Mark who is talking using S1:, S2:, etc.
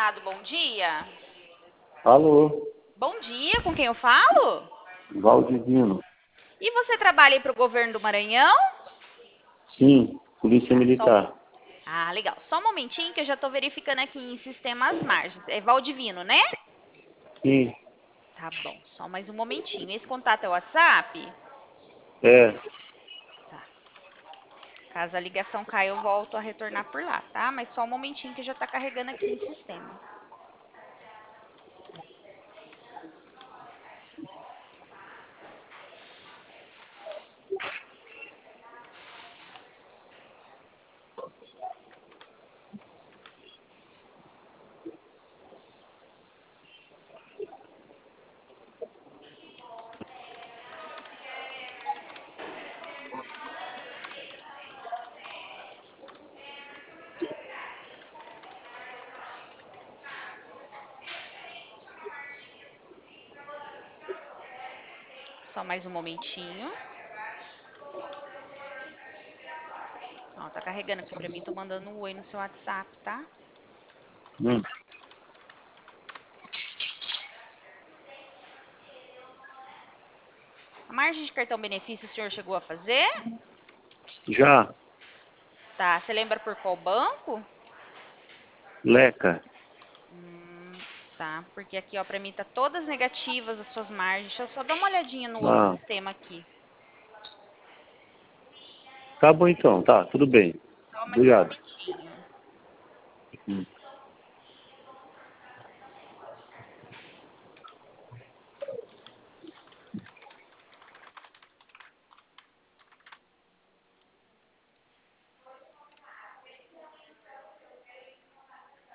S1: Senado, bom dia.
S2: Alô,
S1: Bom dia, com quem eu falo?
S2: Valdivino.
S1: E você trabalha aí para o governo do Maranhão?
S2: Sim, Polícia
S1: Tá,
S2: Militar.
S1: legal. Só um momentinho que eu já estou verificando aqui em sistema as margens. É Valdivino, né?
S2: Sim,
S1: Tá bom, só mais um momentinho. Esse contato é o WhatsApp?
S2: é.
S1: Tá. Caso a ligação caia, eu volto a retornar por lá, tá? Mas só um momentinho que já está carregando aqui em sistema. Só mais um momentinho. Ó, tá carregando aqui pra mim, tô mandando um oi no seu WhatsApp, tá?
S2: Hum,
S1: A margem de cartão benefício o senhor chegou a fazer?
S2: já,
S1: Tá, você lembra por qual banco?
S2: Leca.
S1: Tá, porque aqui, ó, pra mim tá todas negativas as suas margens. Deixa eu só dar uma olhadinha no outro
S2: Ah,
S1: sistema aqui.
S2: tá bom então, tá, tudo bem.
S1: Só mais um
S2: Obrigado.
S1: momentinho.
S2: Hum.